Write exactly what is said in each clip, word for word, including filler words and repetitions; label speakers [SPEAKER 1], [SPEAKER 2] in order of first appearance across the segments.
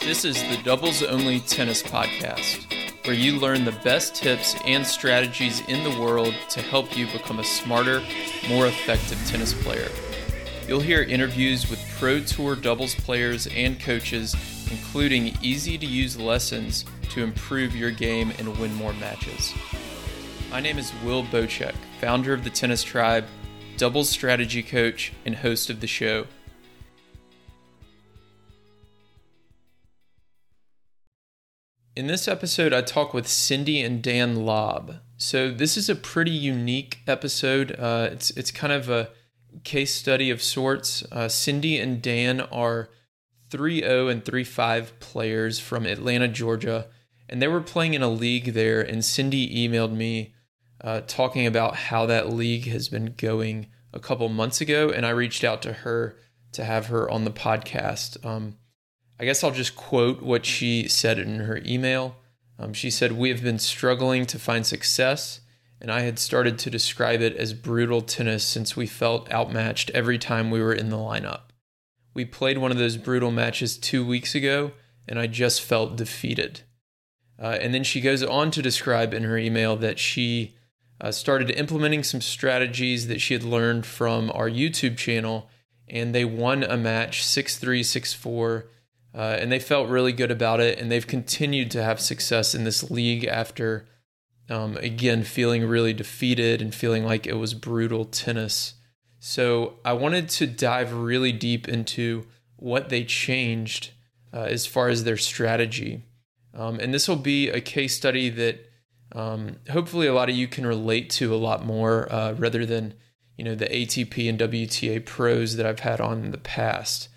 [SPEAKER 1] This is the Doubles Only Tennis Podcast, where you learn the best tips and strategies in the world to help you become a smarter, more effective tennis player. You'll hear interviews with Pro Tour doubles players and coaches, including easy-to-use lessons to improve your game and win more matches. My name is Will Bocek, founder of the Tennis Tribe, doubles strategy coach, and host of the show. In this episode, I talk with Cindy and Dan Lobb. So this is a pretty unique episode. Uh, it's it's kind of a case study of sorts. Uh, Cindy and Dan are three oh and three five players from Atlanta, Georgia, and they were playing in a league there, and Cindy emailed me uh, talking about how that league has been going a couple months ago, and I reached out to her to have her on the podcast. Um, I guess I'll just quote what she said in her email. Um, she said, "We have been struggling to find success, and I had started to describe it as brutal tennis since we felt outmatched every time we were in the lineup. We played one of those brutal matches two weeks ago, and I just felt defeated." Uh, and then she goes on to describe in her email that she uh, started implementing some strategies that she had learned from our YouTube channel, and they won a match six three, six four, Uh, and they felt really good about it, and they've continued to have success in this league after, um, again, feeling really defeated and feeling like it was brutal tennis. So I wanted to dive really deep into what they changed uh, as far as their strategy. Um, and this will be a case study that um, hopefully a lot of you can relate to a lot more uh, rather than, you know, the A T P and W T A pros that I've had on in the past.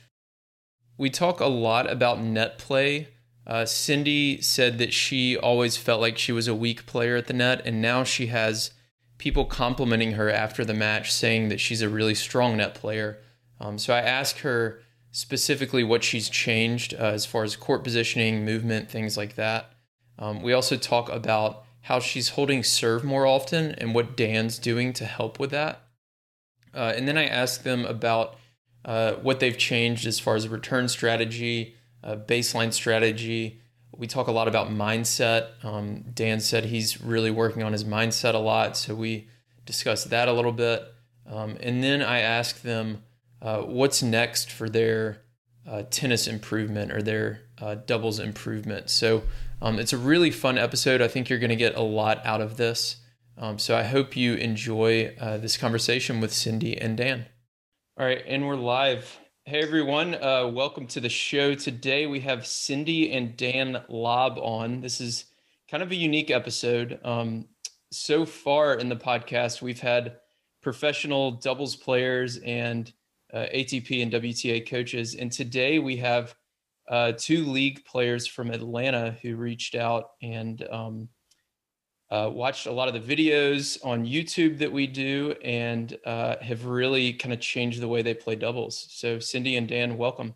[SPEAKER 1] We talk a lot about net play. Uh, Cindy said that she always felt like she was a weak player at the net, and now she has people complimenting her after the match saying that she's a really strong net player. Um, so I asked her specifically what she's changed uh, as far as court positioning, movement, things like that. Um, we also talk about how she's holding serve more often and what Dan's doing to help with that. Uh, and then I asked them about Uh, what they've changed as far as return strategy, uh, baseline strategy. We talk a lot about mindset. Um, Dan said he's really working on his mindset a lot, so we discussed that a little bit. Um, and then I asked them uh, what's next for their uh, tennis improvement or their uh, doubles improvement. So um, it's a really fun episode. I think you're going to get a lot out of this. Um, so I hope you enjoy uh, this conversation with Cindy and Dan. All right, and we're live. Hey, everyone. Uh, welcome to the show. Today we have Cindy and Dan Lobb on. This is kind of a unique episode. Um, so far in the podcast, we've had professional doubles players and uh, A T P and W T A coaches. And today we have uh, two league players from Atlanta who reached out and um, Uh, watched a lot of the videos on YouTube that we do and uh, have really kind of changed the way they play doubles. So Cindy and Dan, welcome.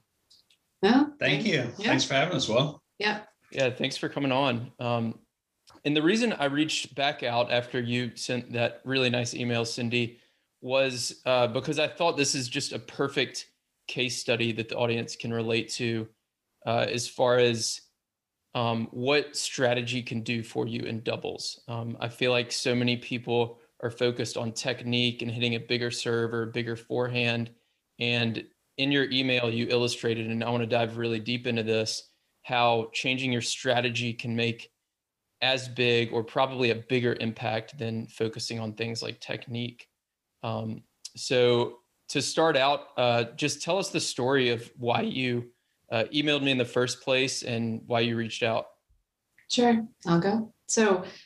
[SPEAKER 2] Oh, thank you. Yeah. Thanks for having us, Will.
[SPEAKER 1] Yeah. Yeah. Thanks for coming on. Um, and the reason I reached back out after you sent that really nice email, Cindy, was uh, because I thought this is just a perfect case study that the audience can relate to uh, as far as Um, what strategy can do for you in doubles. Um, I feel like so many people are focused on technique and hitting a bigger serve or a bigger forehand. And in your email, you illustrated, and I want to dive really deep into this, how changing your strategy can make as big or probably a bigger impact than focusing on things like technique. Um, so to start out, uh, just tell us the story of why you Uh, emailed me in the first place and why you reached out.
[SPEAKER 2] Sure, I'll go. So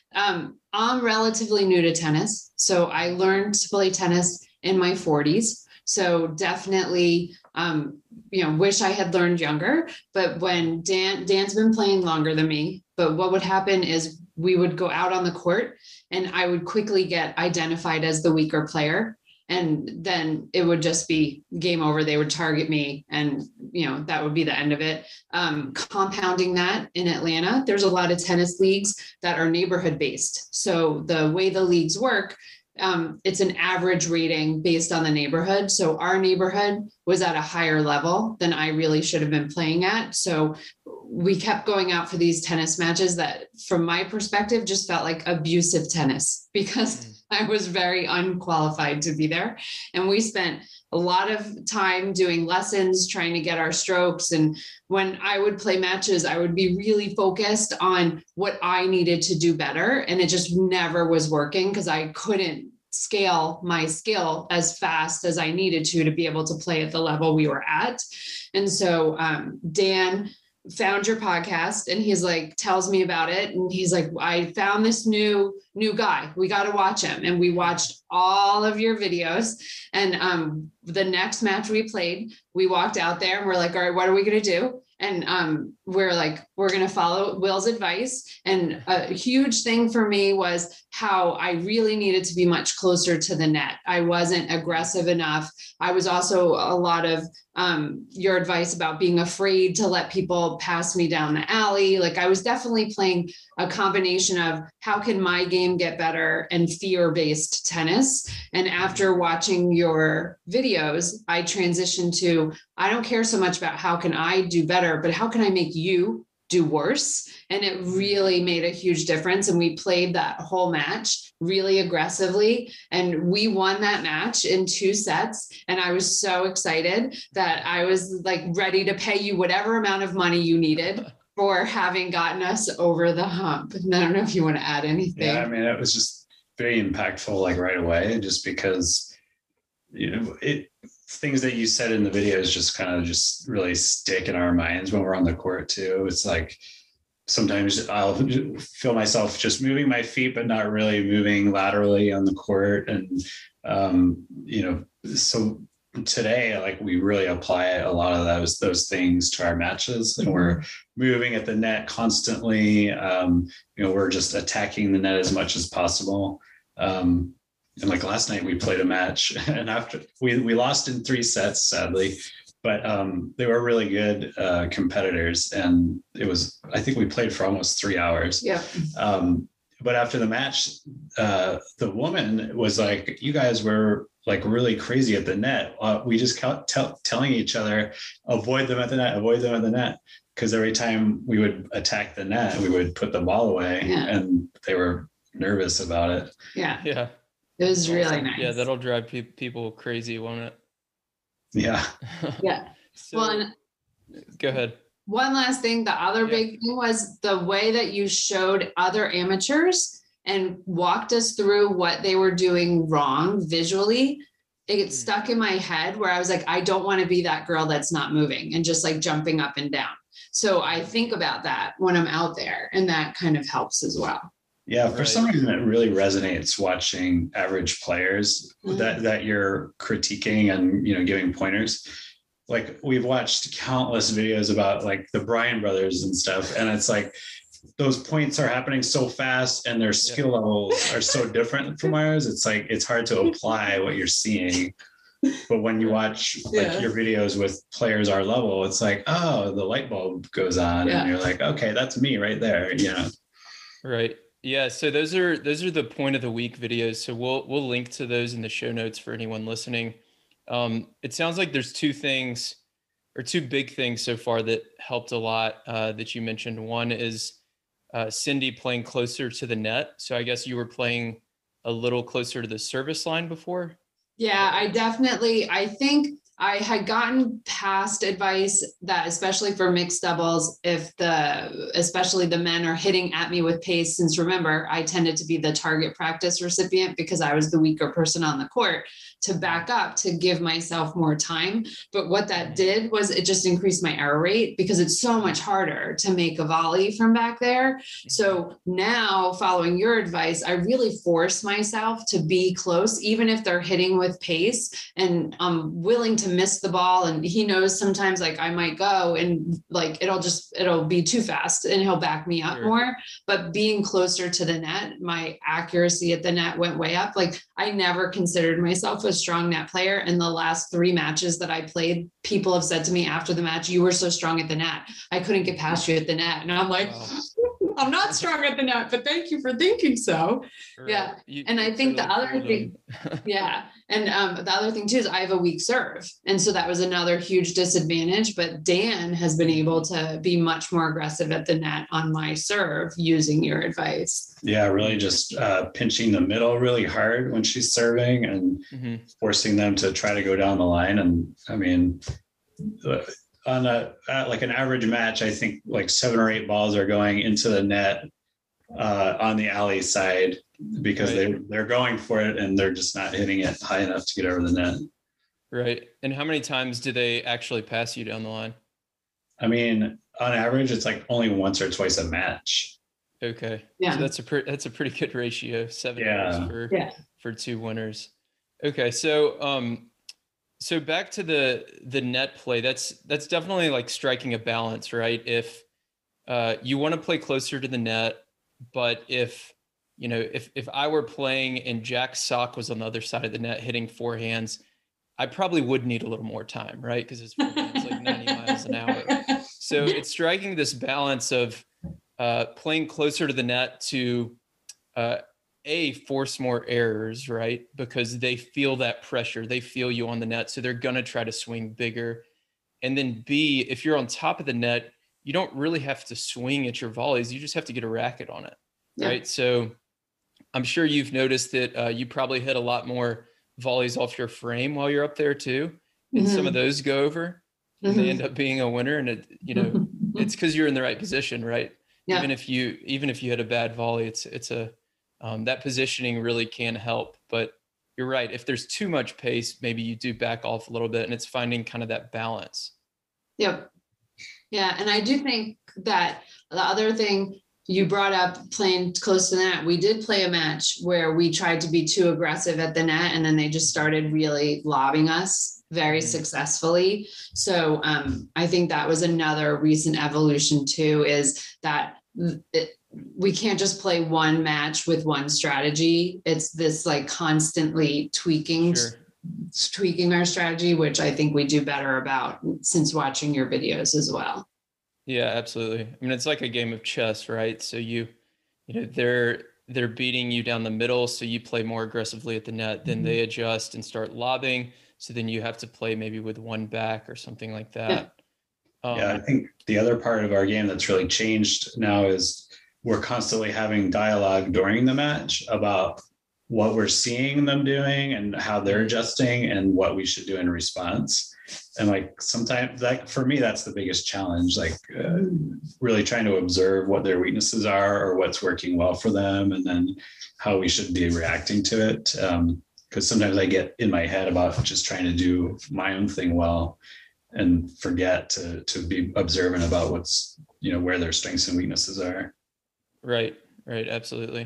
[SPEAKER 2] um, I'm relatively new to tennis. So I learned to play tennis in my forties. So definitely, um, you know, wish I had learned younger. But when Dan, Dan's been playing longer than me, but what would happen is we would go out on the court and I would quickly get identified as the weaker player. And then it would just be game over. They would target me and, you know, that would be the end of it. Um, compounding that in Atlanta, there's a lot of tennis leagues that are neighborhood based. So the way the leagues work, um, it's an average rating based on the neighborhood. So our neighborhood was at a higher level than I really should have been playing at. So we kept going out for these tennis matches that, from my perspective, just felt like abusive tennis because mm. I was very unqualified to be there. And we spent a lot of time doing lessons, trying to get our strokes. And when I would play matches, I would be really focused on what I needed to do better. And it just never was working because I couldn't scale my skill as fast as I needed to, to be able to play at the level we were at. And so um, Dan found your podcast and he's like, tells me about it. And he's like, I found this new, new guy. We got to watch him. And we watched all of your videos. And um, the next match we played, we walked out there and we're like, all right, what are we going to do? And um, we're like, we're going to follow Will's advice. And a huge thing for me was how I really needed to be much closer to the net. I wasn't aggressive enough. I was also a lot of um, your advice about being afraid to let people pass me down the alley. Like I was definitely playing a combination of how can my game get better and fear-based tennis. And after watching your videos, I transitioned to, I don't care so much about how can I do better, but how can I make you do worse? And it really made a huge difference. And we played that whole match really aggressively. And we won that match in two sets. And I was so excited that I was like ready to pay you whatever amount of money you needed for having gotten us over the hump. And I don't know if you want to add anything.
[SPEAKER 3] Yeah, I mean, it was just very impactful, like right away, just because, you know, it, things that you said in the videos just kind of just really stick in our minds when we're on the court too. It's like, sometimes I'll feel myself just moving my feet, but not really moving laterally on the court. And, um, you know, so today, like we really apply a lot of those, those things to our matches, and we're moving at the net constantly. Um, you know, we're just attacking the net as much as possible. Um, and like last night we played a match and after we, we lost in three sets, sadly, but um, they were really good uh, competitors. And it was, I think we played for almost three hours.
[SPEAKER 2] Yeah.
[SPEAKER 3] Um, but after the match, uh, the woman was like, you guys were like really crazy at the net. Uh, we just kept t- telling each other, avoid them at the net, avoid them at the net. Because every time we would attack the net, we would put the ball away, yeah. and they were nervous about it.
[SPEAKER 2] Yeah.
[SPEAKER 1] Yeah.
[SPEAKER 2] It was really nice.
[SPEAKER 1] Yeah, that'll drive pe- people crazy, won't it?
[SPEAKER 3] Yeah.
[SPEAKER 2] Yeah.
[SPEAKER 1] So,
[SPEAKER 2] well, and
[SPEAKER 1] go ahead.
[SPEAKER 2] One last thing, the other yeah. big thing was the way that you showed other amateurs and walked us through what they were doing wrong visually. It mm. stuck in my head where I was like, I don't want to be that girl that's not moving and just like jumping up and down. So I think about that when I'm out there, and that kind of helps as well.
[SPEAKER 3] Yeah, for right. some reason it really resonates watching average players mm-hmm. that, that you're critiquing and, you know, giving pointers. Like we've watched countless videos about like the Bryan brothers and stuff. And it's like, those points are happening so fast and their skill yeah. levels are so different from ours. It's like, it's hard to apply what you're seeing. But when you watch like yeah. your videos with players our level, it's like, oh, the light bulb goes on yeah. and you're like, okay, that's me right there. You know?
[SPEAKER 1] Right. Yeah, so those are those are the point of the week videos. So we'll we'll link to those in the show notes for anyone listening. Um, it sounds like there's two things or two big things so far that helped a lot uh, that you mentioned. One is uh, Cindy playing closer to the net. So I guess you were playing a little closer to the service line before.
[SPEAKER 2] Yeah, I definitely. I think I had gotten past advice that, especially for mixed doubles, if the, especially the men are hitting at me with pace, since remember, I tended to be the target practice recipient because I was the weaker person on the court, to back up, to give myself more time. But what that did was it just increased my error rate because it's so much harder to make a volley from back there. So now, following your advice, I really force myself to be close, even if they're hitting with pace, and I'm willing to miss the ball. And he knows sometimes like I might go and like, it'll just, it'll be too fast and he'll back me up sure. more. But being closer to the net, my accuracy at the net went way up. Like I never considered myself a strong net player. In the last three matches that I played, people have said to me after the match, you were so strong at the net, I couldn't get past you at the net. And I'm like, wow. I'm not strong at the net, but thank you for thinking so. Right. Yeah. You, and I think the other thing, yeah. And um, the other thing too is I have a weak serve. And so that was another huge disadvantage, but Dan has been able to be much more aggressive at the net on my serve using your advice.
[SPEAKER 3] Yeah, really just uh, pinching the middle really hard when she's serving and mm-hmm. forcing them to try to go down the line. And I mean, uh, on a uh, like an average match, I think like seven or eight balls are going into the net uh, on the alley side because right. they they're going for it and they're just not hitting it high enough to get over the net.
[SPEAKER 1] Right. And how many times do they actually pass you down the line?
[SPEAKER 3] I mean, on average, it's like only once or twice a match.
[SPEAKER 1] Okay.
[SPEAKER 2] Yeah.
[SPEAKER 1] So that's a pre- that's a pretty good ratio. Seven
[SPEAKER 3] yeah.
[SPEAKER 1] for
[SPEAKER 2] yeah.
[SPEAKER 1] for two winners. Okay. So um so back to the the net play. That's that's definitely like striking a balance, right? If uh you want to play closer to the net, but if you know, if if I were playing and Jack Sock was on the other side of the net hitting forehands, I probably would need a little more time, right? Because his forehand's like ninety miles an hour. So it's striking this balance of uh, playing closer to the net to uh, a force more errors, right? Because they feel that pressure, they feel you on the net, so they're gonna try to swing bigger. And then B, if you're on top of the net, you don't really have to swing at your volleys; you just have to get a racket on it, yeah. right? So I'm sure you've noticed that uh, you probably hit a lot more volleys off your frame while you're up there too, and mm-hmm. some of those go over, and mm-hmm. they end up being a winner. And it, you know, mm-hmm. it's because you're in the right position, right? Yeah. Even if you even if you hit a bad volley, it's it's a um, that positioning really can help. But you're right. If there's too much pace, maybe you do back off a little bit, and it's finding kind of that balance.
[SPEAKER 2] Yep. Yeah, and I do think that the other thing you brought up playing close to the net. We did play a match where we tried to be too aggressive at the net, and then they just started really lobbing us very successfully. So um, I think that was another recent evolution too, is that it, we can't just play one match with one strategy. It's this like constantly tweaking,
[SPEAKER 1] sure.
[SPEAKER 2] tweaking our strategy, which I think we do better about since watching your videos as well.
[SPEAKER 1] Yeah, absolutely. I mean, it's like a game of chess, right? So you, you know, they're they're beating you down the middle, so you play more aggressively at the net. Then mm-hmm. they adjust and start lobbing. So then you have to play maybe with one back or something like that.
[SPEAKER 3] Yeah, um, yeah I think the other part of our game that's really changed now is we're constantly having dialogue during the match about what we're seeing them doing and how they're adjusting and what we should do in response. And like sometimes like for me, that's the biggest challenge, like uh, really trying to observe what their weaknesses are or what's working well for them. And then how we should be reacting to it. Um, Cause sometimes I get in my head about just trying to do my own thing well and forget to, to be observant about what's, you know, where their strengths and weaknesses are.
[SPEAKER 1] Right. Right. Absolutely.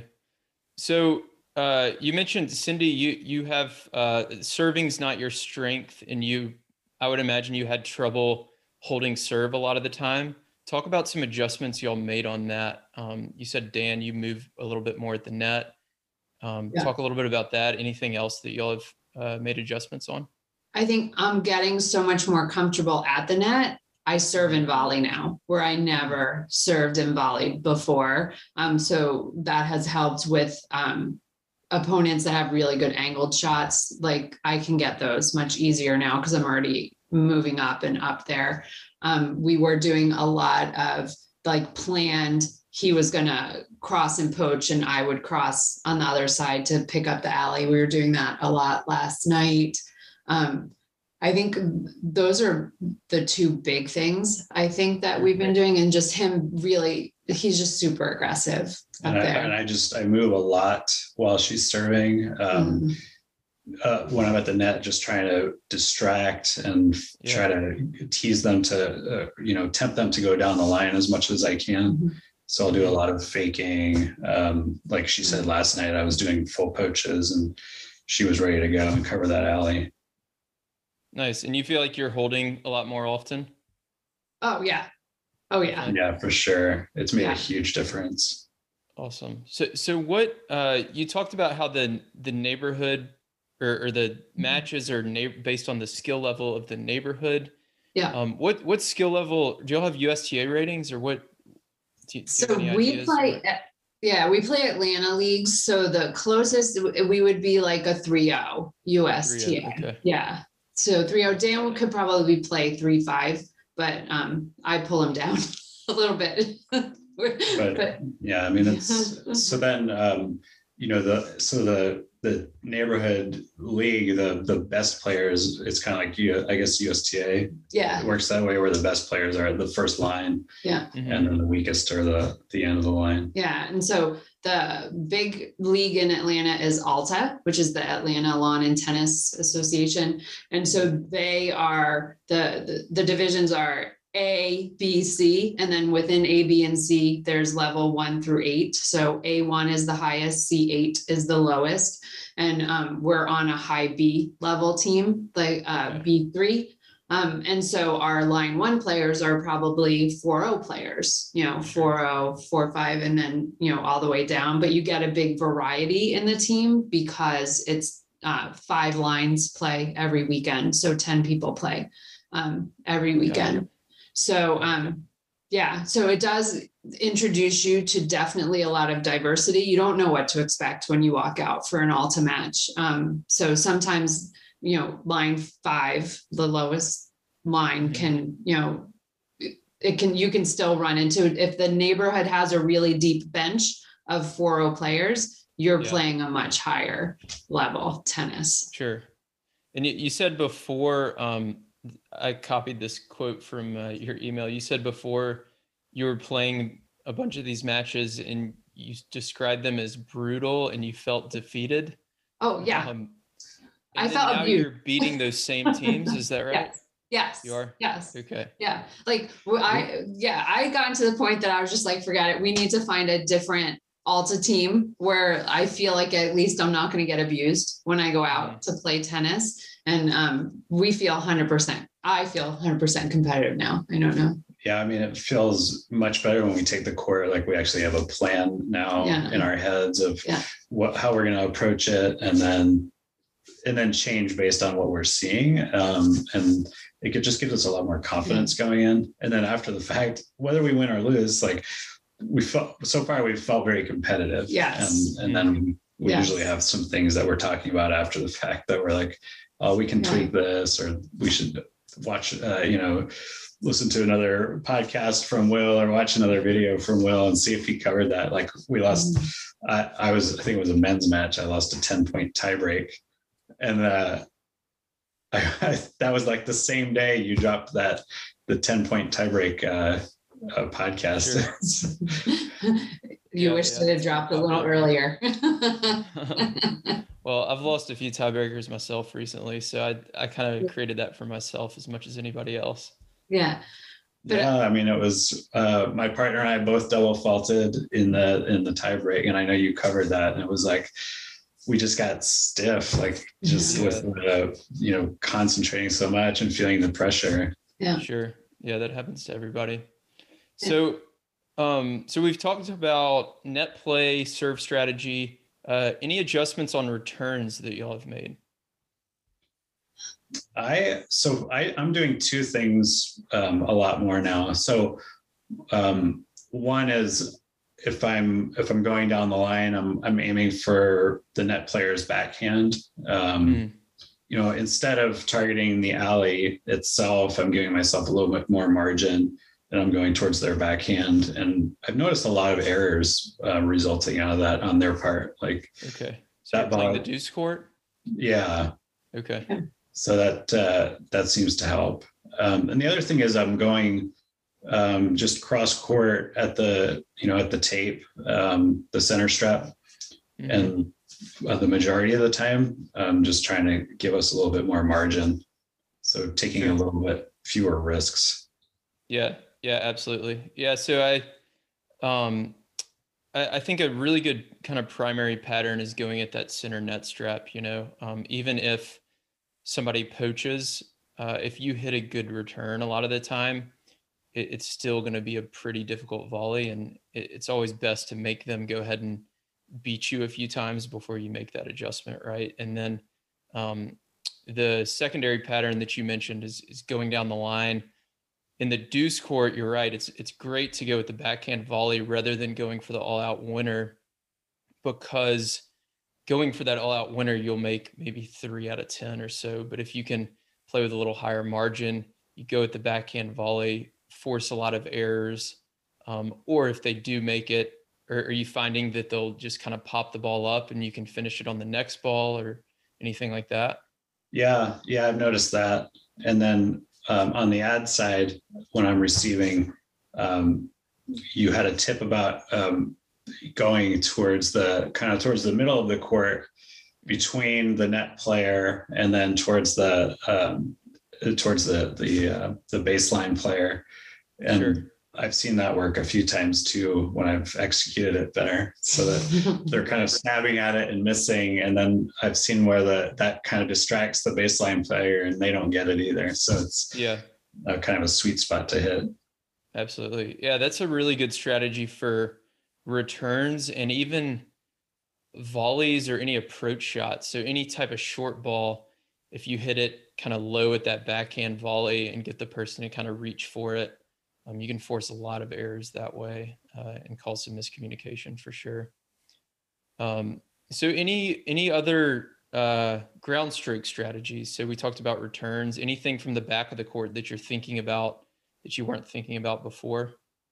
[SPEAKER 1] So uh, you mentioned, Cindy, you, you have uh, serving's not your strength, and you, I would imagine you had trouble holding serve a lot of the time. Talk about some adjustments y'all made on that. Um, you said, Dan, you move a little bit more at the net. Um, yeah. Talk a little bit about that. Anything else that y'all have uh, made adjustments on?
[SPEAKER 2] I think I'm getting so much more comfortable at the net. I serve in volley now, where I never served in volley before. Um, so that has helped with um, opponents that have really good angled shots. Like I can get those much easier now because I'm already moving up and up there. Um, we were doing a lot of like planned, he was going to cross and poach and I would cross on the other side to pick up the alley. We were doing that a lot last night. Um, I think those are the two big things I think that we've been doing, and just him really, he's just super aggressive up
[SPEAKER 3] and I,
[SPEAKER 2] there.
[SPEAKER 3] And I just, I move a lot while she's serving. Um, mm-hmm. Uh, when I'm at the net, just trying to distract and yeah. try to tease them to, uh, you know, tempt them to go down the line as much as I can. Mm-hmm. So I'll do a lot of faking. Um, like she said last night, I was doing full poaches and she was ready to go and cover that alley.
[SPEAKER 1] Nice. And you feel like you're holding a lot more often?
[SPEAKER 2] Oh, yeah. Oh, yeah.
[SPEAKER 3] Yeah, for sure. It's made yeah. a huge difference.
[SPEAKER 1] Awesome. So, so what, uh, you talked about how the, the neighborhood or, or the matches are na- based on the skill level of the neighborhood.
[SPEAKER 2] Yeah.
[SPEAKER 1] Um, what, what skill level, do y'all have U S T A ratings or what? Do, you- do you
[SPEAKER 2] So
[SPEAKER 1] have any
[SPEAKER 2] we
[SPEAKER 1] ideas?
[SPEAKER 2] play, at- yeah, we play Atlanta leagues. So the closest we would be like a three oh U S T A.
[SPEAKER 1] three oh, okay.
[SPEAKER 2] Yeah. So three oh, Dan could probably play three five, but um, I pull him down a little bit.
[SPEAKER 3] But,
[SPEAKER 2] but
[SPEAKER 3] yeah, I mean, it's so then, um, you know, the so the the neighborhood league, the the best players, it's kind of like you, I guess U S T A.
[SPEAKER 2] yeah,
[SPEAKER 3] It works that way, where the best players are at the first line,
[SPEAKER 2] yeah.
[SPEAKER 1] Mhm.
[SPEAKER 3] and then the weakest are the the end of the line.
[SPEAKER 2] Yeah. And so the big league in Atlanta is ALTA, which is the Atlanta Lawn and Tennis Association. And so they are the, the, the divisions are A, B, C, and then within A, B, and C, there's level one through eight. So A one is the highest, C eight is the lowest. And um, we're on a high B level team, like uh,
[SPEAKER 1] Okay.
[SPEAKER 2] B three. Um, and so our line one players are probably four oh players, you know, four oh, four five, and then, you know, all the way down. But you get a big variety in the team because it's uh, five lines play every weekend. So ten people play um, every weekend.
[SPEAKER 1] Okay.
[SPEAKER 2] So, um, yeah, so it does introduce you to definitely a lot of diversity. You don't know what to expect when you walk out for an Alta match. Um, so sometimes, you know, line five, the lowest line can, you know, it, it can, you can still run into it. If the neighborhood has a really deep bench of four oh players, you're
[SPEAKER 1] Yeah.
[SPEAKER 2] playing a much higher level tennis.
[SPEAKER 1] Sure. And you, you said before, um, I copied this quote from uh, your email. You said before you were playing a bunch of these matches and you described them as brutal and you felt defeated.
[SPEAKER 2] Oh yeah.
[SPEAKER 1] Um,
[SPEAKER 2] I
[SPEAKER 1] and then
[SPEAKER 2] felt
[SPEAKER 1] now
[SPEAKER 2] abused.
[SPEAKER 1] you're beating those same teams. Is that right?
[SPEAKER 2] Yes. Yes.
[SPEAKER 1] You are?
[SPEAKER 2] Yes.
[SPEAKER 1] Okay.
[SPEAKER 2] Yeah. Like well, I, yeah, I got to the point that I was just like, forget it. We need to find a different Alta team where I feel like at least I'm not going to get abused when I go out to play tennis. And um, we feel one hundred percent. I feel one hundred percent competitive now. I don't know.
[SPEAKER 3] Yeah, I mean, it feels much better when we take the court. Like we actually have a plan now
[SPEAKER 2] Yeah.
[SPEAKER 3] in our heads of
[SPEAKER 2] Yeah.
[SPEAKER 3] what, how we're going to approach it, and then, and then change based on what we're seeing. Um, and it could just give us a lot more confidence going in. And then after the fact, whether we win or lose, like we felt so far, we've felt very competitive.
[SPEAKER 2] Yes.
[SPEAKER 3] And, and then we
[SPEAKER 2] Yes.
[SPEAKER 3] usually have some things that we're talking about after the fact that we're like, oh, we can
[SPEAKER 2] Yeah.
[SPEAKER 3] tweak this, or we should watch, uh, you know, listen to another podcast from Will or watch another video from Will and see if he covered that. Like we lost, I, I was, I think it was a men's match. I lost a ten point tiebreak. And uh, I, I, that was like the same day you dropped that, the ten point tiebreak uh, uh, podcast.
[SPEAKER 1] Sure.
[SPEAKER 2] You
[SPEAKER 1] Yeah,
[SPEAKER 2] wish
[SPEAKER 1] yeah.
[SPEAKER 2] it had dropped a little earlier.
[SPEAKER 1] Well, I've lost a few tiebreakers myself recently, so I I kind of created that for myself as much as anybody else.
[SPEAKER 2] Yeah. But-
[SPEAKER 3] Yeah, I mean, it was uh, my partner and I both double faulted in the in the tiebreak, and I know you covered that, and it was like we just got stiff, like just
[SPEAKER 1] Yeah.
[SPEAKER 3] with uh, you know, concentrating so much and feeling the pressure.
[SPEAKER 2] Yeah.
[SPEAKER 1] Sure. Yeah, that happens to everybody. So, um, so we've talked about net play, serve strategy. Uh, any adjustments on returns that y'all have made?
[SPEAKER 3] I so I I'm doing two things um, a lot more now. So um, one is if I'm if I'm going down the line, I'm I'm aiming for the net player's backhand. Um,
[SPEAKER 1] Mm.
[SPEAKER 3] You know, instead of targeting the alley itself, I'm giving myself a little bit more margin, and I'm going towards their backhand. And I've noticed a lot of errors uh, resulting out of that on their part. Like,
[SPEAKER 1] Okay. So
[SPEAKER 3] That
[SPEAKER 1] you're playing the
[SPEAKER 3] ball-
[SPEAKER 1] deuce court?
[SPEAKER 3] yeah,
[SPEAKER 1] Okay.
[SPEAKER 3] so that uh, that seems to help. Um, and the other thing is I'm going um, just cross court at the you know at the tape, um, the center strap,
[SPEAKER 1] Mhm.
[SPEAKER 3] and uh, the majority of the time, I'm just trying to give us a little bit more margin. So taking
[SPEAKER 1] Sure.
[SPEAKER 3] a little bit fewer risks.
[SPEAKER 1] Yeah, yeah, absolutely. Yeah, so I, um, I, I think a really good kind of primary pattern is going at that center net strap. You know, um, even if somebody poaches, uh, if you hit a good return, a lot of the time, it, it's still going to be a pretty difficult volley, and it, it's always best to make them go ahead and beat you a few times before you make that adjustment, right? And then um, the secondary pattern that you mentioned is is going down the line. in the deuce court, you're right. It's it's great to go with the backhand volley rather than going for the all-out winner, because going for that all-out winner, you'll make maybe three out of ten or so. But if you can play with a little higher margin, you go with the backhand volley, force a lot of errors. Um, or if they do make it, or are you finding that they'll just kind of pop the ball up and you can finish it on the next ball or anything like that?
[SPEAKER 3] Yeah, yeah, I've noticed that. And then um, on the ad side, when I'm receiving, um, you had a tip about um, going towards the kind of towards the middle of the court between the net player and then towards the um, towards the the uh, the baseline player. And sure. I've seen that work a few times too when I've executed it better, so that they're kind of snapping at it and missing. And then I've seen where the that kind of distracts the baseline player and they don't get it either. So it's
[SPEAKER 1] yeah,
[SPEAKER 3] a kind of a sweet spot to hit.
[SPEAKER 1] Absolutely. Yeah, that's a really good strategy for returns and even volleys or any approach shots. So any type of short ball, if you hit it kind of low at that backhand volley and get the person to kind of reach for it, Um, you can force a lot of errors that way uh, and cause some miscommunication for sure. Um, so any any other uh, ground stroke strategies? So we talked about returns. Anything from the back of the court that you're thinking about that you weren't thinking about before?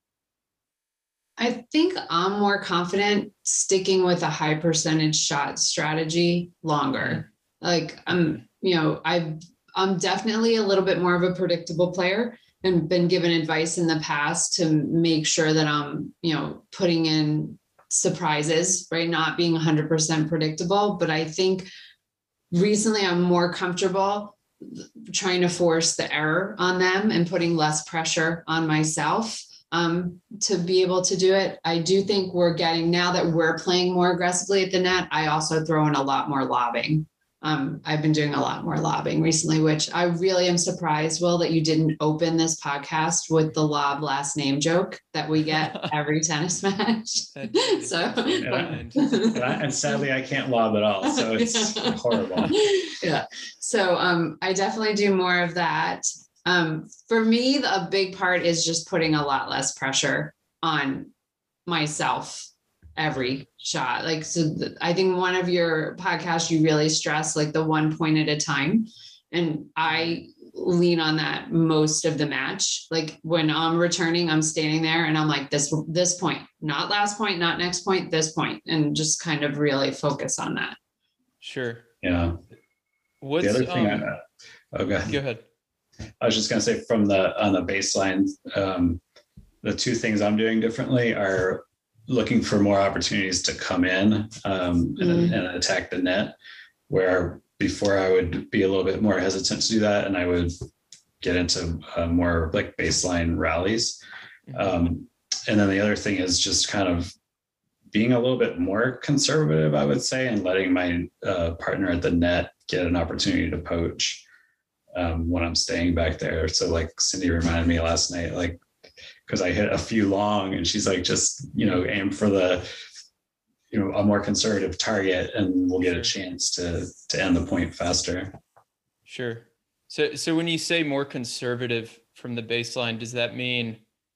[SPEAKER 2] I think I'm more confident sticking with a high percentage shot strategy longer. Like I'm, you know, I've, I'm definitely a little bit more of a predictable player, and been given advice in the past to make sure that I'm, you know, putting in surprises, right? Not being one hundred percent predictable. But I think recently I'm more comfortable trying to force the error on them and putting less pressure on myself um, to be able to do it. I do think we're getting, now that we're playing more aggressively at the net, I also throw in a lot more lobbing. Um, I've been doing a lot more lobbing recently, which I really am surprised, Will, that you didn't open this podcast with the lob last name joke that we get every tennis match. so,
[SPEAKER 3] and, I, and, I, and sadly, I can't lob at all, so it's yeah. horrible.
[SPEAKER 2] Yeah. So um, I definitely do more of that. Um, for me, a big part is just putting a lot less pressure on myself every shot. Like, so th- I think one of your podcasts, you really stress like the one point at a time. And I lean on that most of the match. Like when I'm returning, I'm standing there and I'm like, this, this point, not last point, not next point, this point, and just kind of really focus on that.
[SPEAKER 1] Sure.
[SPEAKER 3] Yeah.
[SPEAKER 1] What's,
[SPEAKER 3] the other thing?
[SPEAKER 1] um,
[SPEAKER 3] I, oh, go ahead.
[SPEAKER 1] Go ahead.
[SPEAKER 3] I was just going to say from the, on the baseline, um, the two things I'm doing differently are looking for more opportunities to come in um, and, mm-hmm. and attack the net, where before I would be a little bit more hesitant to do that. And I would get into uh, more like baseline rallies. Mm-hmm. Um, and then the other thing is just kind of being a little bit more conservative, I would say, and letting my uh, partner at the net get an opportunity to poach um, when I'm staying back there. So like Cindy reminded me last night, like, because I hit a few long and she's like, just, you know, aim for the, you know, a more conservative target and we'll get sure. a chance to to end the point faster.
[SPEAKER 1] Sure. So so when you say more conservative from the baseline, does that mean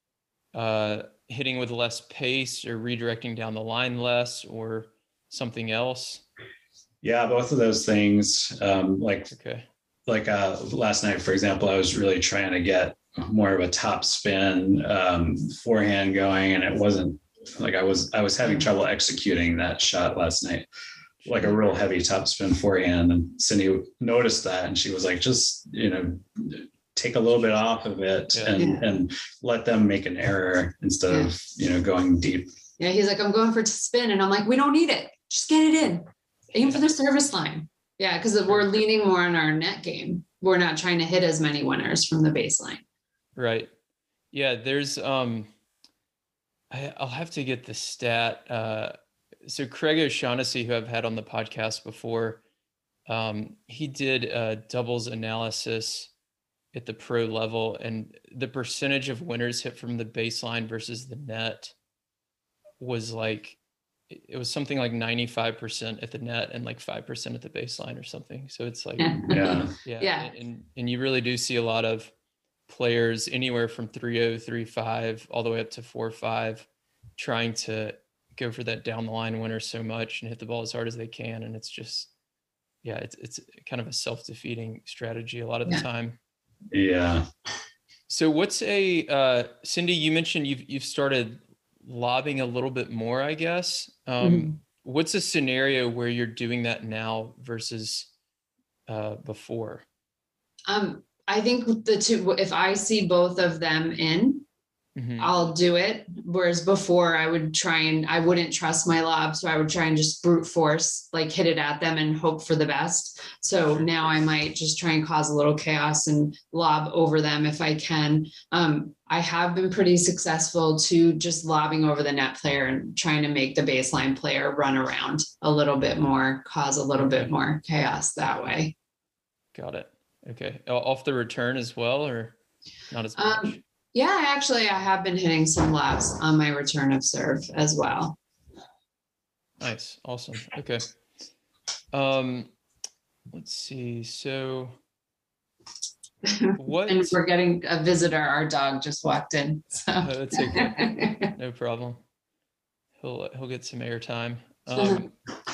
[SPEAKER 1] uh, hitting with less pace or redirecting down the line less or something else?
[SPEAKER 3] Yeah, both of those things. Um, like,
[SPEAKER 1] okay.
[SPEAKER 3] like uh, last night, for example, I was really trying to get more of a top spin um, forehand going, and it wasn't like I was I was having trouble executing that shot last night, like a real heavy top spin forehand. And Cindy noticed that, and she was like, just, you know, take a little bit off of it yeah. and yeah. and let them make an error instead yeah. of, you know, going deep.
[SPEAKER 2] Yeah, he's like, I'm going for spin, and I'm like, we don't need it. Just get it in. Aim for the service line. Yeah, because we're leaning more on our net game. We're not trying to hit as many winners from the baseline.
[SPEAKER 1] Right. Yeah, there's, um, I, I'll have to get the stat. Uh, so Craig O'Shaughnessy, who I've had on the podcast before, um, he did a doubles analysis at the pro level, and the percentage of winners hit from the baseline versus the net was like, it was something like ninety-five percent at the net and like five percent at the baseline or something. So it's like,
[SPEAKER 3] yeah,
[SPEAKER 1] yeah.
[SPEAKER 2] yeah.
[SPEAKER 1] And, and, and you really do see a lot of players anywhere from three oh, three five, all the way up to four five, trying to go for that down the line winner so much and hit the ball as hard as they can. And it's just, yeah, it's it's kind of a self-defeating strategy a lot of the
[SPEAKER 2] Yeah.
[SPEAKER 1] time.
[SPEAKER 3] Yeah.
[SPEAKER 1] So what's a, uh, Cindy, you mentioned you've, you've started lobbing a little bit more, I guess. Um,
[SPEAKER 2] Mm-hmm.
[SPEAKER 1] What's a scenario where you're doing that now versus uh, before?
[SPEAKER 2] Um, I think the two, if I see both of them in,
[SPEAKER 1] Mhm.
[SPEAKER 2] I'll do it. Whereas before I would try and I wouldn't trust my lob. So I would try and just brute force, like hit it at them and hope for the best. So now I might just try and cause a little chaos and lob over them if I can. Um, I have been pretty successful to just lobbing over the net player and trying to make the baseline player run around a little bit more, cause a little bit more chaos that way.
[SPEAKER 1] Got it. Okay. Off the return as well, or not as much?
[SPEAKER 2] Um, Yeah, actually, I have been hitting some laps on my return of serve as well.
[SPEAKER 1] Nice. Awesome. Okay. Um, let's see. So what?
[SPEAKER 2] And we're getting a visitor. Our dog just walked in. So.
[SPEAKER 1] Oh, that's okay. No problem. He'll he'll get some airtime. Um,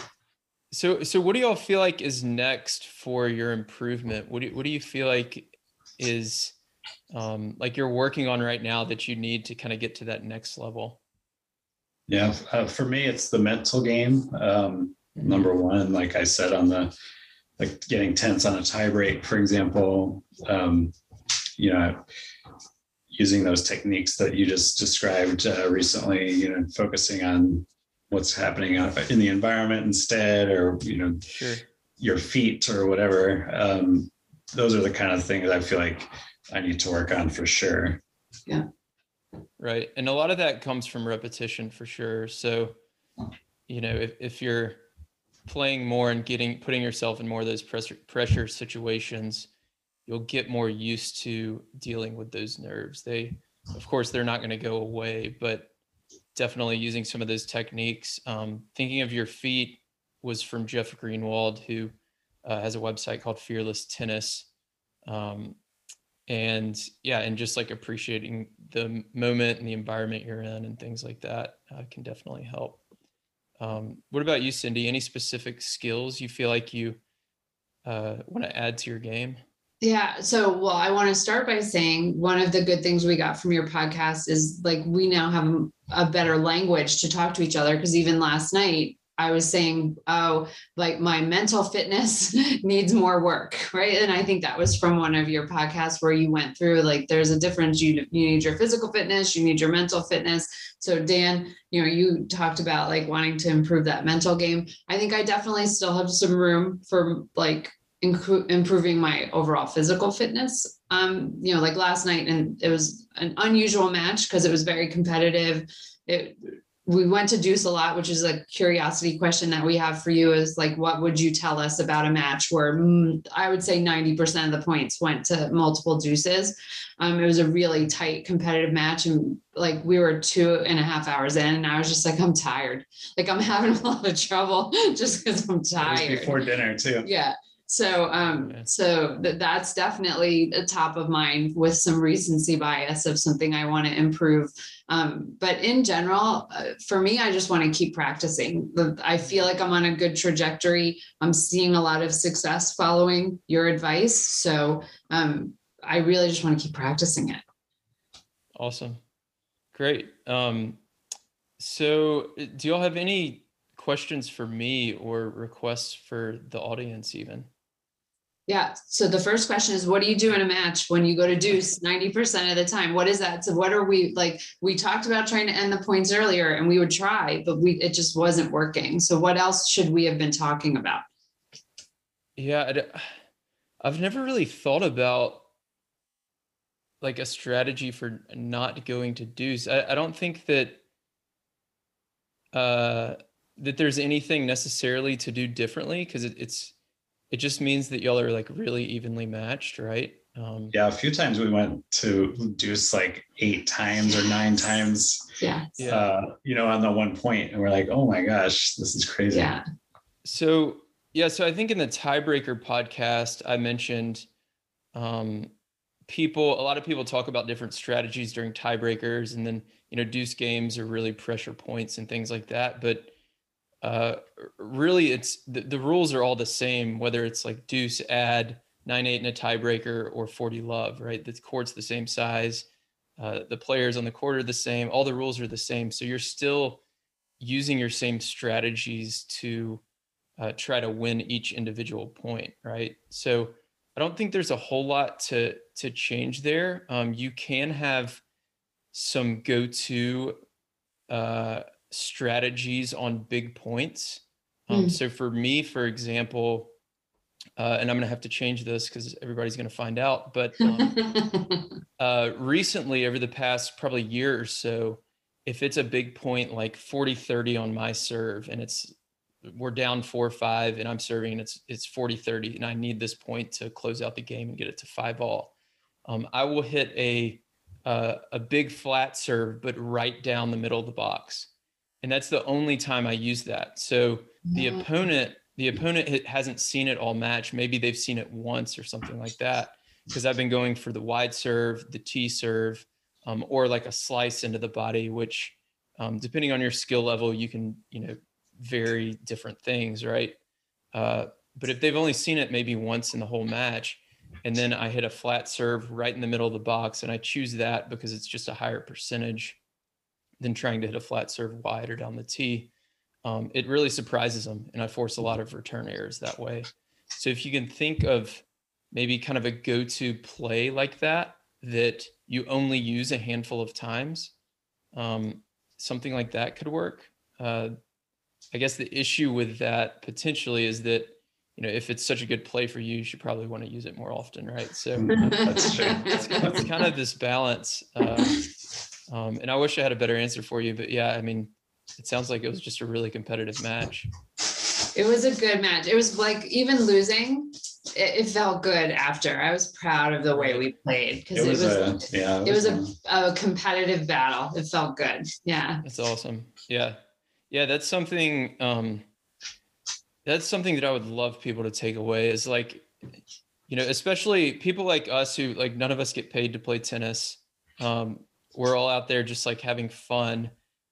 [SPEAKER 1] so so what do y'all feel like is next for your improvement? What do what do you feel like is um, like you're working on right now that you need to kind of get to that next level?
[SPEAKER 3] Yeah, uh, for me, it's the mental game. Um, mm-hmm. Number one, like I said, on the like getting tense on a tie break, for example, um, you know, using those techniques that you just described uh, recently, you know, focusing on what's happening in the environment instead, or, you know,
[SPEAKER 1] sure.
[SPEAKER 3] your feet or whatever. Um, those are the kind of things I feel like I need to work on for sure.
[SPEAKER 2] Yeah.
[SPEAKER 1] Right. And a lot of that comes from repetition for sure. So, you know, if, if you're playing more and getting, putting yourself in more of those pressure, pressure situations, you'll get more used to dealing with those nerves. They, of course, they're not going to go away, but definitely using some of those techniques. Um, thinking of your feet was from Jeff Greenwald, who uh, has a website called Fearless Tennis. Um, and yeah, and just like appreciating the moment and the environment you're in and things like that uh, can definitely help. Um, what about you, Cindy? Any specific skills you feel like you uh, want to add to your game?
[SPEAKER 2] Yeah. So, well, I want to start by saying one of the good things we got from your podcast is like, we now have a better language to talk to each other. Cause even last night I was saying, oh, like my mental fitness needs more work. Right. And I think that was from one of your podcasts where you went through, like, there's a difference. You, you need your physical fitness, you need your mental fitness. So Dan, you know, you talked about like wanting to improve that mental game. I think I definitely still have some room for like Inc- improving my overall physical fitness. Um, you know, like last night, and it was an unusual match because it was very competitive. It, we went to deuce a lot, which is a curiosity question that we have for you is like, what would you tell us about a match where mm, I would say ninety percent of the points went to multiple deuces. Um, it was a really tight competitive match. And like, we were two and a half hours in and I was just like, I'm tired. Like I'm having a lot of trouble just because I'm tired.
[SPEAKER 3] Before dinner too.
[SPEAKER 2] Yeah. So, um, so th- that's definitely the top of mind with some recency bias of something I want to improve. Um, but in general, uh, for me, I just want to keep practicing. I feel like I'm on a good trajectory. I'm seeing a lot of success following your advice. So, um, I really just want to keep practicing it.
[SPEAKER 1] Awesome. Great. Um, so do y'all have any questions for me or requests for the audience even?
[SPEAKER 2] Yeah. So the first question is, what do you do in a match when you go to deuce ninety percent of the time? What is that? So what are we like? We talked about trying to end the points earlier and we would try, but we, it just wasn't working. So what else should we have been talking about?
[SPEAKER 1] Yeah. I've never really thought about like a strategy for not going to deuce. I, I don't think that, uh, that there's anything necessarily to do differently. Cause it, it's, it just means that y'all are like really evenly matched, right? Um,
[SPEAKER 3] yeah, a few times we went to deuce like eight times or nine times.
[SPEAKER 2] Yeah.
[SPEAKER 3] Uh, you know, on the one point, and we're like, oh my gosh, this is crazy.
[SPEAKER 2] Yeah.
[SPEAKER 1] So yeah, so I think in the Tiebreaker podcast, I mentioned um, people, a lot of people talk about different strategies during tiebreakers, and then, you know, deuce games are really pressure points and things like that. But uh, really it's the, the rules are all the same, whether it's like deuce, add, nine, eight in a tiebreaker, or forty love, right? The court's the same size. Uh, the players on the court are the same. All the rules are the same. So you're still using your same strategies to uh, try to win each individual point, right? So I don't think there's a whole lot to to change there. Um, you can have some go-to uh, strategies on big points. Um, mm. So for me, for example, uh, and I'm going to have to change this because everybody's going to find out, but um, uh, recently, over the past probably year or so, if it's a big point like forty thirty on my serve, and it's we're down four or five and I'm serving and it's it's forty thirty and I need this point to close out the game and get it to five all, um, I will hit a uh, a big flat serve, but right down the middle of the box. And that's the only time I use that. So the yeah. opponent, the opponent hasn't seen it all match. Maybe they've seen it once or something like that, because I've been going for the wide serve, the T serve, um, or like a slice into the body, which um, depending on your skill level, you can, you know, vary different things, right? Uh, but if they've only seen it maybe once in the whole match, and then I hit a flat serve right in the middle of the box, and I choose that because it's just a higher percentage than trying to hit a flat serve wide or down the tee, um, it really surprises them, and I force a lot of return errors that way. So if you can think of maybe kind of a go-to play like that, that you only use a handful of times, um, something like that could work. Uh, I guess the issue with that potentially is that, you know, if it's such a good play for you, you should probably want to use it more often, right? So that's true. It's, it's kind of this balance. Uh, um, and I wish I had a better answer for you, but yeah, I mean, it sounds like it was just a really competitive match.
[SPEAKER 2] It was a good match. It was like, even losing, it, it felt good after. I was proud of the way we played, because it, it was, a, yeah, it was, it was a, a competitive battle. It felt good. Yeah.
[SPEAKER 1] That's awesome. Yeah. Yeah. That's something, um, that's something that I would love people to take away, is like, you know, especially people like us who, like, none of us get paid to play tennis. Um, we're all out there just like having fun,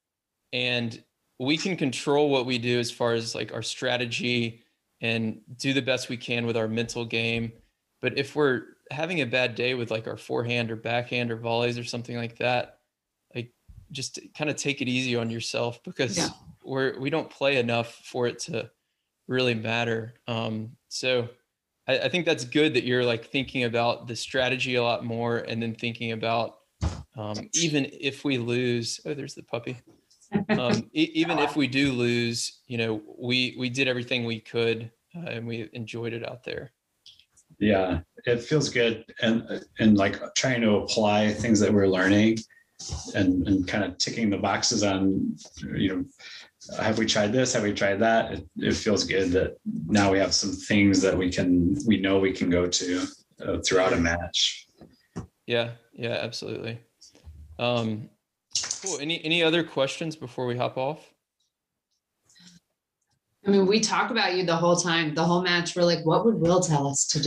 [SPEAKER 1] and we can control what we do as far as like our strategy and do the best we can with our mental game. But if we're having a bad day with like our forehand or backhand or volleys or something like that, like, just kind of take it easy on yourself, because yeah. we're, we don't play enough for it to really matter. Um, so I, I think that's good that you're like thinking about the strategy a lot more, and then thinking about um, even if we lose, oh, there's the puppy. Um, e- even if we do lose, you know, we, we did everything we could, uh, and we enjoyed it out there.
[SPEAKER 3] Yeah, it feels good. And, and like trying to apply things that we're learning, and, and kind of ticking the boxes on, you know, have we tried this? Have we tried that? It, it feels good that now we have some things that we can, we know we can go to uh, throughout a match.
[SPEAKER 1] Yeah. Yeah, absolutely. Um, cool. Any, any other questions before we hop off?
[SPEAKER 2] I mean, we talk about you the whole time, the whole match. We're like, what would Will tell us to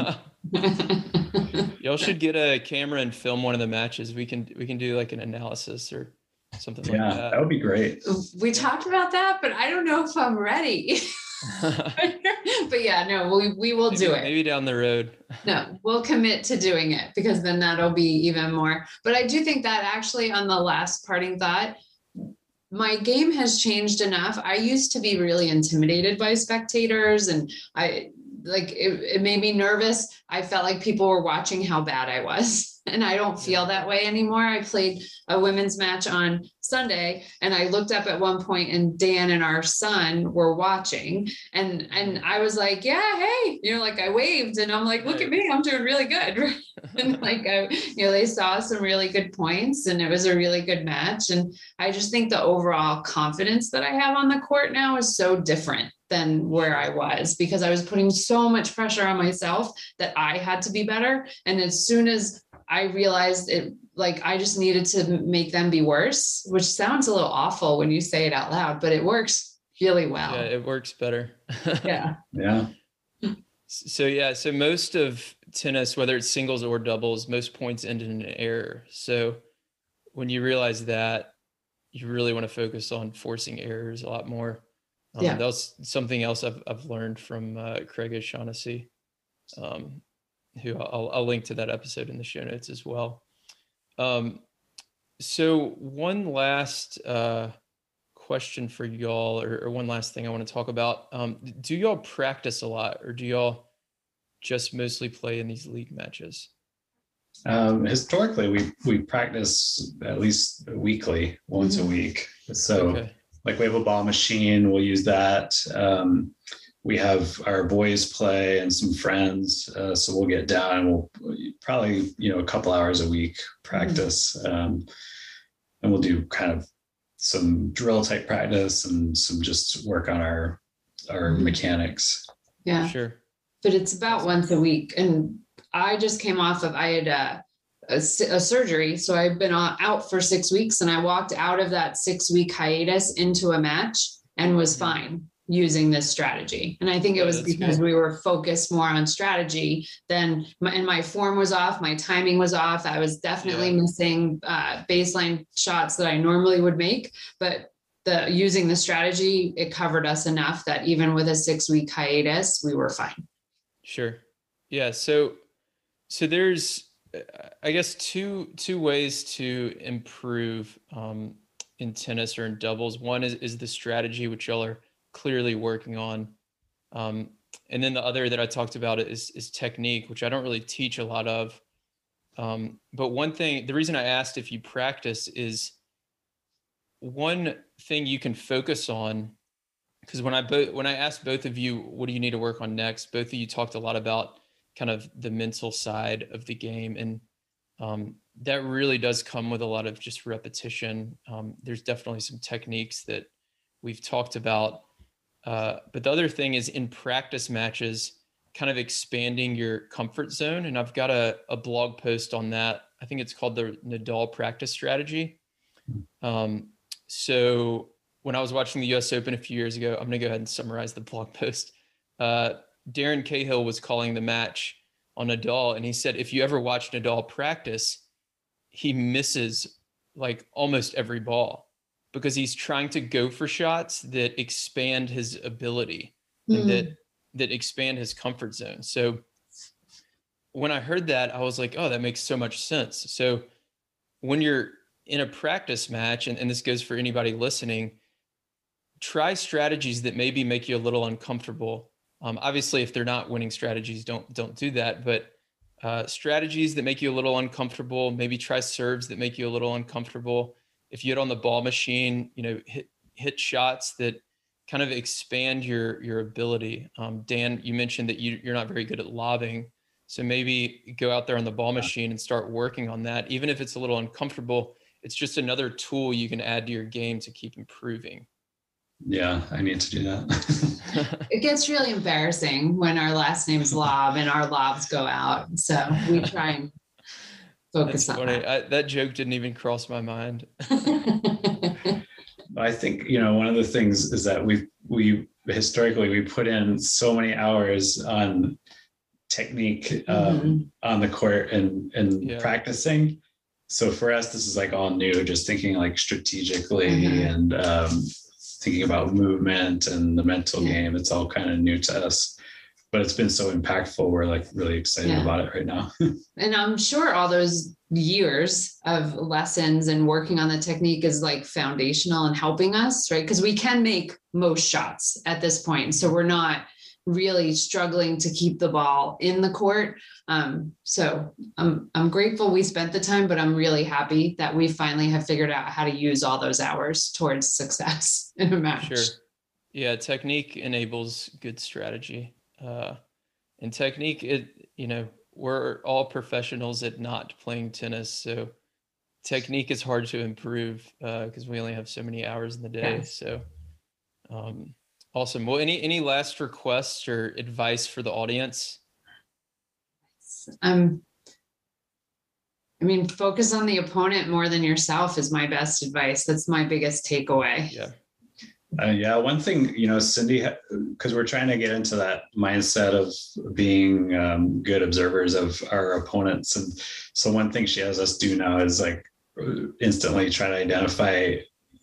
[SPEAKER 2] do?
[SPEAKER 1] Y'all should get a camera and film one of the matches. We can, we can do like an analysis or something
[SPEAKER 3] yeah,
[SPEAKER 1] like that.
[SPEAKER 3] That would be great.
[SPEAKER 2] We talked about that, but I don't know if I'm ready. But yeah, no, we, we will
[SPEAKER 1] maybe,
[SPEAKER 2] do it.
[SPEAKER 1] Maybe down the road.
[SPEAKER 2] No, we'll commit to doing it, because then that'll be even more. But I do think that actually, on the last parting thought, my game has changed enough. I used to be really intimidated by spectators, and I like it, it made me nervous. I felt like people were watching how bad I was, and I don't feel that way anymore. I played a women's match on Sunday, and I looked up at one point, and Dan and our son were watching, and and I was like, yeah, hey, you know, like I waved, and I'm like, look at me, I'm doing really good. And like, I, you know, they saw some really good points, and it was a really good match. And I just think the overall confidence that I have on the court now is so different than where I was, because I was putting so much pressure on myself that I had to be better. And as soon as I realized it, like, I just needed to make them be worse, which sounds a little awful when you say it out loud, but it works really well.
[SPEAKER 1] Yeah, it works better.
[SPEAKER 2] Yeah.
[SPEAKER 3] Yeah.
[SPEAKER 1] So, yeah, so most of tennis, whether it's singles or doubles, most points end in an error. So when you realize that, you really want to focus on forcing errors a lot more. Um,
[SPEAKER 2] Yeah.
[SPEAKER 1] That was something else I've, I've learned from uh, Craig O'Shaughnessy, um, who I'll, I'll link to that episode in the show notes as well. Um, so one last uh, question for y'all, or, or one last thing I want to talk about. Um, do y'all practice a lot, or do y'all just mostly play in these league matches?
[SPEAKER 3] Um, historically, we we practice at least weekly, once mm-hmm. a week. So, okay. like we have a ball machine, we'll use that. Um, we have our boys play and some friends, uh, so we'll get down and we'll probably you know a couple hours a week practice, mm-hmm. um, and we'll do kind of some drill type practice and some just work on our our mm-hmm. mechanics.
[SPEAKER 2] Yeah,
[SPEAKER 1] sure.
[SPEAKER 2] But it's about once a week, and I just came off of, I had a, a, a surgery. So I've been out for six weeks and I walked out of that six week hiatus into a match and was fine using this strategy. And I think it was That's because good. we were focused more on strategy than, my, and my form was off. My timing was off. I was definitely yeah. missing uh, baseline shots that I normally would make, but the using the strategy, it covered us enough that even with a six week hiatus, we were fine.
[SPEAKER 1] Sure. Yeah. So, So there's, I guess, two two ways to improve um, in tennis or in doubles. One is, is the strategy, which y'all are clearly working on. Um, and then the other that I talked about is, is technique, which I don't really teach a lot of. Um, but one thing, the reason I asked if you practice is one thing you can focus on, because when I bo- when I asked both of you, what do you need to work on next? Both of you talked a lot about kind of the mental side of the game. And um, that really does come with a lot of just repetition. Um, there's definitely some techniques that we've talked about. Uh, but the other thing is in practice matches, kind of expanding your comfort zone. And I've got a, a blog post on that. I think it's called the Nadal practice strategy. Um, so when I was watching the U S Open a few years ago, I'm going to go ahead and summarize the blog post. Uh, Darren Cahill was calling the match on Nadal, and he said, if you ever watch Nadal practice, he misses like almost every ball because he's trying to go for shots that expand his ability mm. and that, that expand his comfort zone. So when I heard that, I was like, oh, that makes so much sense. So when you're in a practice match, and, and this goes for anybody listening, try strategies that maybe make you a little uncomfortable. Um, obviously, if they're not winning strategies, don't don't do that. But uh, strategies that make you a little uncomfortable, maybe try serves that make you a little uncomfortable. If you hit on the ball machine, you know, hit hit shots that kind of expand your your ability. Um, Dan, you mentioned that you, you're not very good at lobbing, so maybe go out there on the ball machine and start working on that. Even if it's a little uncomfortable, it's just another tool you can add to your game to keep improving.
[SPEAKER 3] Yeah, I need to do that.
[SPEAKER 2] It gets really embarrassing when our last name's Lob and our lobs go out. So we try and focus
[SPEAKER 1] That's
[SPEAKER 2] on
[SPEAKER 1] funny.
[SPEAKER 2] that.
[SPEAKER 1] I, that joke didn't even cross my mind.
[SPEAKER 3] I think, you know, one of the things is that we we historically we put in so many hours on technique um, mm-hmm. on the court and and yeah. practicing. So for us, this is like all new, just thinking like strategically mm-hmm. and um, thinking about movement and the mental yeah. game. It's all kind of new to us, but it's been so impactful. We're like really excited yeah. about it right now.
[SPEAKER 2] And I'm sure all those years of lessons and working on the technique is like foundational and helping us, right? Because we can make most shots at this point. So we're not really struggling to keep the ball in the court. Um, so I'm, I'm grateful we spent the time, but I'm really happy that we finally have figured out how to use all those hours towards success in a match.
[SPEAKER 1] Sure. Yeah. Technique enables good strategy. Uh, and technique, it, you know, we're all professionals at not playing tennis. So technique is hard to improve uh, because we only have so many hours in the day. Yes. So, um, awesome. Well, any any last requests or advice for the audience?
[SPEAKER 2] Um, I mean, focus on the opponent more than yourself is my best advice. That's my biggest takeaway.
[SPEAKER 1] Yeah.
[SPEAKER 3] Uh, yeah, one thing, you know, Cindy, because we're trying to get into that mindset of being um, good observers of our opponents. And so one thing she has us do now is like instantly try to identify,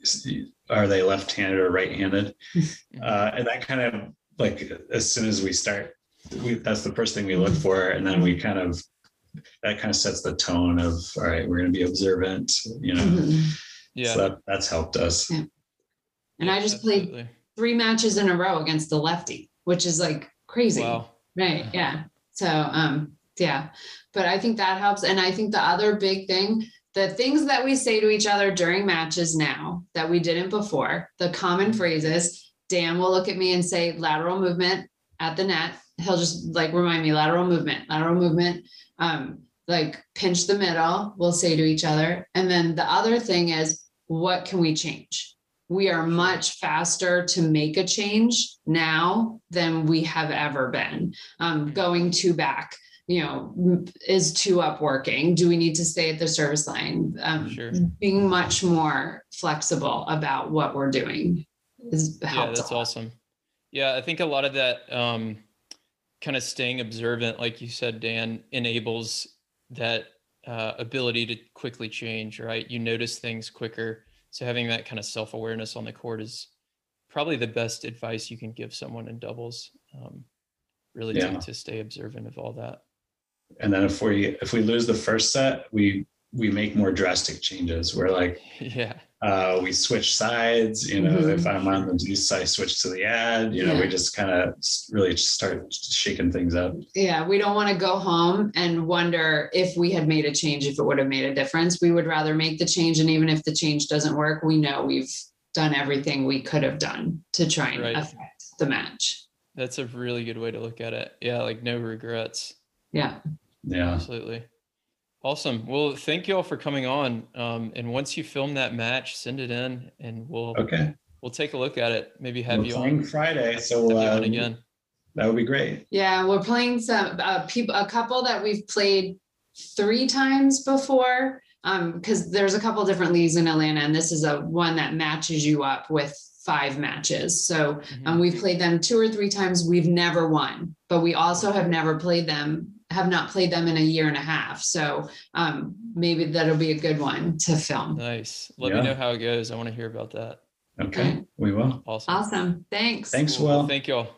[SPEAKER 3] are they left-handed or right-handed? Uh, and that kind of like, as soon as we start, we, that's the first thing we look for. And then we kind of, that kind of sets the tone of, all right, we're going to be observant, you know?
[SPEAKER 2] Mm-hmm.
[SPEAKER 1] Yeah.
[SPEAKER 3] So that, that's helped us.
[SPEAKER 2] Yeah. And
[SPEAKER 1] yeah,
[SPEAKER 2] I just
[SPEAKER 1] absolutely.
[SPEAKER 2] played three matches in a row against the lefty, which is like crazy.
[SPEAKER 1] Wow.
[SPEAKER 2] Right. Yeah. So, um, yeah, but I think that helps. And I think the other big thing, the things that we say to each other during matches now that we didn't before, the common phrases, Dan will look at me and say lateral movement at the net. He'll just like remind me lateral movement, lateral movement, um, like pinch the middle, we'll say to each other. And then the other thing is, what can we change? We are much faster to make a change now than we have ever been. Um, going two back, you know, is two up working? Do we need to stay at the service line? Um,
[SPEAKER 1] Sure.
[SPEAKER 2] Being much more flexible about what we're doing is
[SPEAKER 1] Yeah, that's awesome. Yeah, I think a lot of that um, kind of staying observant, like you said, Dan, enables that uh, ability to quickly change, right? You notice things quicker. So having that kind of self-awareness on the court is probably the best advice you can give someone in doubles, um, really
[SPEAKER 3] Yeah.
[SPEAKER 1] to, to stay observant of all that.
[SPEAKER 3] And then if we if we lose the first set, we we make more drastic changes. We're like,
[SPEAKER 1] Yeah.
[SPEAKER 3] uh, we switch sides. You know,
[SPEAKER 2] Mhm.
[SPEAKER 3] if I'm on the deuce, I switch to the ad. You know,
[SPEAKER 2] Yeah.
[SPEAKER 3] we just kind of really start shaking things up.
[SPEAKER 2] Yeah, we don't want to go home and wonder if we had made a change, if it would have made a difference. We would rather make the change. And even if the change doesn't work, we know we've done everything we could have done to try and
[SPEAKER 1] Right.
[SPEAKER 2] affect the match.
[SPEAKER 1] That's a really good way to look at it. Yeah, like no regrets.
[SPEAKER 2] Yeah.
[SPEAKER 3] Yeah.
[SPEAKER 1] Absolutely. Awesome. Well, thank you all for coming on. Um, and once you film that match, send it in and we'll
[SPEAKER 3] Okay.
[SPEAKER 1] we'll take a look at it. Maybe have
[SPEAKER 3] We're
[SPEAKER 1] you
[SPEAKER 3] playing
[SPEAKER 1] on,
[SPEAKER 3] Friday,
[SPEAKER 1] have
[SPEAKER 3] so
[SPEAKER 1] you
[SPEAKER 3] uh,
[SPEAKER 1] on again.
[SPEAKER 3] that would be great.
[SPEAKER 2] Yeah, we're playing some uh, people, a couple that we've played three times before, um, because there's a couple different leagues in Atlanta, and this is a one that matches you up with five matches. So
[SPEAKER 1] Mhm.
[SPEAKER 2] um, we've played them two or three times. We've never won, but we also have never played them, have not played them in a year and a half. So um, maybe that'll be a good one to film.
[SPEAKER 1] Nice. Let
[SPEAKER 3] Yeah.
[SPEAKER 1] me know how it goes. I want to hear about that.
[SPEAKER 3] Okay, we will.
[SPEAKER 1] Awesome.
[SPEAKER 2] Awesome. Thanks.
[SPEAKER 3] Thanks,
[SPEAKER 1] Cool.
[SPEAKER 3] Will.
[SPEAKER 1] Thank you all.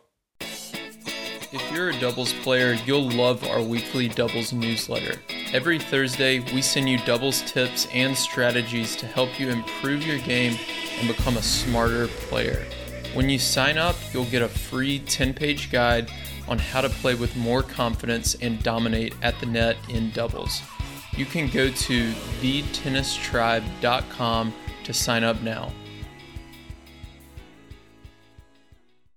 [SPEAKER 1] If you're a doubles player, you'll love our weekly doubles newsletter. Every Thursday, we send you doubles tips and strategies to help you improve your game and become a smarter player. When you sign up, you'll get a free ten-page guide on how to play with more confidence and dominate at the net in doubles. You can go to the tennis tribe dot com to sign up now.